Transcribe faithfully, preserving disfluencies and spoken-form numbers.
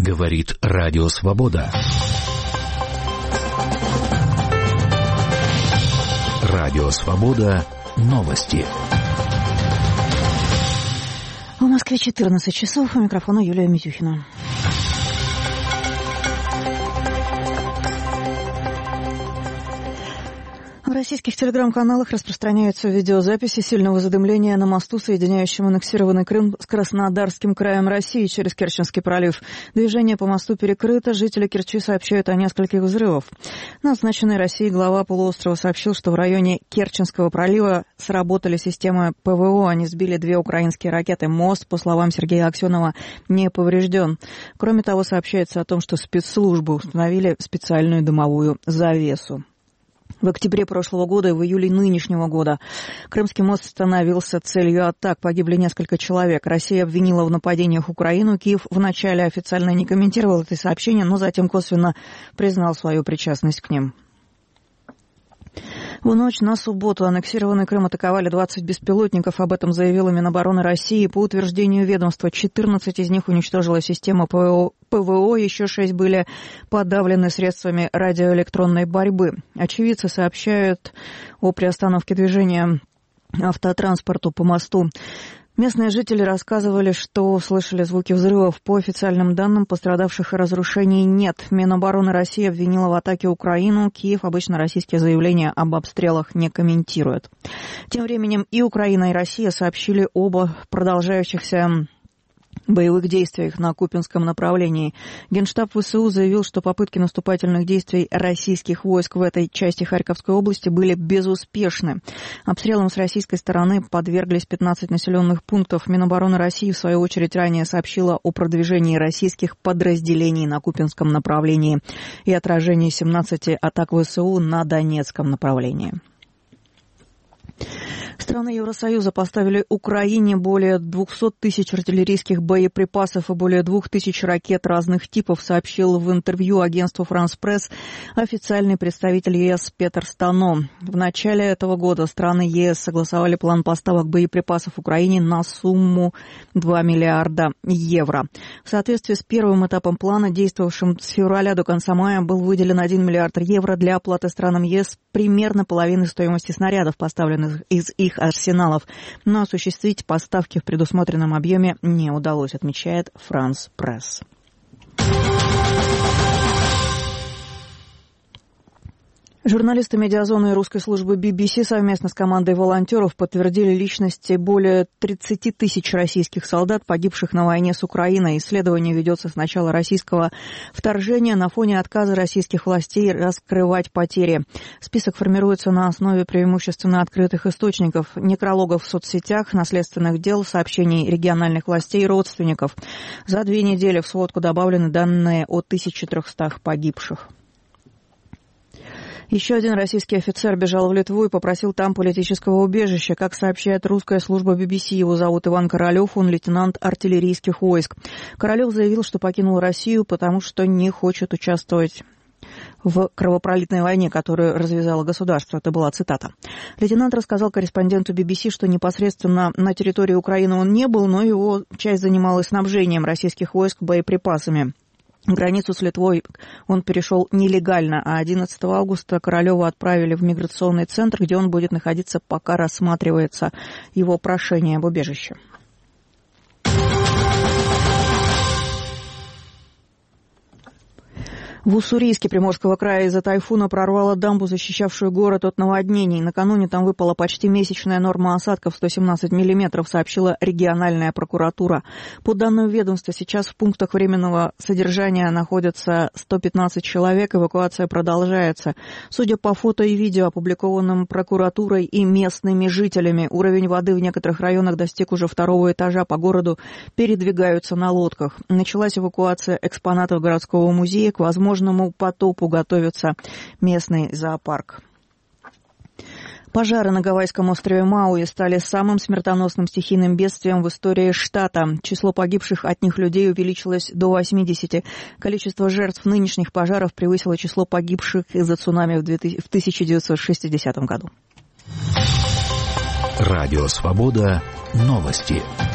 Говорит Радио Свобода. Радио Свобода. Новости. В Москве четырнадцать часов. У микрофона Юлия Митюхина. В российских телеграм-каналах распространяются видеозаписи сильного задымления на мосту, соединяющем аннексированный Крым с Краснодарским краем России через Керченский пролив. Движение по мосту перекрыто. Жители Керчи сообщают о нескольких взрывах. Назначенный Россией глава полуострова сообщил, что в районе Керченского пролива сработали системы ПВО. Они сбили две украинские ракеты. Мост, по словам Сергея Аксенова, не поврежден. Кроме того, сообщается о том, что спецслужбы установили специальную дымовую завесу. В октябре прошлого года и в июле нынешнего года Крымский мост становился целью атак. Погибли несколько человек. Россия обвинила в нападениях Украину. Киев вначале официально не комментировал это сообщение, но затем косвенно признал свою причастность к ним. В ночь на субботу аннексированный Крым атаковали двадцать беспилотников. Об этом заявила Минобороны России. По утверждению ведомства, четырнадцать из них уничтожила система ПВО. ПВО, еще шесть были подавлены средствами радиоэлектронной борьбы. Очевидцы сообщают о приостановке движения автотранспорту по мосту. Местные жители рассказывали, что слышали звуки взрывов. По официальным данным, пострадавших и разрушений нет. Минобороны России обвинила в атаке Украину. Киев обычно российские заявления об обстрелах не комментирует. Тем временем и Украина, и Россия сообщили об продолжающихся боевых действиях на Купянском направлении. Генштаб ВСУ заявил, что попытки наступательных действий российских войск в этой части Харьковской области были безуспешны. Обстрелам с российской стороны подверглись пятнадцать населенных пунктов. Минобороны России, в свою очередь, ранее сообщила о продвижении российских подразделений на Купянском направлении и отражении семнадцати атак ВСУ на Донецком направлении. Страны Евросоюза поставили Украине более двухсот тысяч артиллерийских боеприпасов и более двух тысяч ракет разных типов, сообщил в интервью агентству «Франс Пресс» официальный представитель ЕС Петр Стано. В начале этого года страны ЕС согласовали план поставок боеприпасов Украине на сумму два миллиарда евро. В соответствии с первым этапом плана, действовавшим с февраля до конца мая, был выделен один миллиард евро для оплаты странам ЕС примерно половины стоимости снарядов, поставленных из их арсеналов, но осуществить поставки в предусмотренном объеме не удалось, отмечает «Франс Пресс». Журналисты медиазоны и русской службы би би си совместно с командой волонтеров подтвердили личности более тридцати тысяч российских солдат, погибших на войне с Украиной. Исследование ведется с начала российского вторжения на фоне отказа российских властей раскрывать потери. Список формируется на основе преимущественно открытых источников, некрологов в соцсетях, наследственных дел, сообщений региональных властей и родственников. За две недели в сводку добавлены данные о тысяче трехстах погибших. Еще один российский офицер бежал в Литву и попросил там политического убежища. Как сообщает русская служба би би си, его зовут Иван Королев, он лейтенант артиллерийских войск. Королев заявил, что покинул Россию, потому что не хочет участвовать в кровопролитной войне, которую развязало государство. Это была цитата. Лейтенант рассказал корреспонденту би би си, что непосредственно на территории Украины он не был, но его часть занималась снабжением российских войск боеприпасами. Границу с Литвой он перешел нелегально, а одиннадцатого августа Королева отправили в миграционный центр, где он будет находиться, пока рассматривается его прошение об убежище. В Уссурийске Приморского края из-за тайфуна прорвало дамбу, защищавшую город от наводнений. Накануне там выпала почти месячная норма осадков сто семнадцать миллиметров, сообщила региональная прокуратура. По данным ведомства, сейчас в пунктах временного содержания находятся сто пятнадцать человек, эвакуация продолжается. Судя по фото и видео, опубликованным прокуратурой и местными жителями, уровень воды в некоторых районах достиг уже второго этажа, по городу передвигаются на лодках. Началась эвакуация экспонатов городского музея, к возможному потопу готовится местный зоопарк. Пожары на гавайском острове Мауи стали самым смертоносным стихийным бедствием в истории штата. Число погибших от них людей увеличилось до восьмидесяти. Количество жертв нынешних пожаров превысило число погибших из-за цунами в тысяча девятьсот шестидесятом году. Радио Свобода. Новости.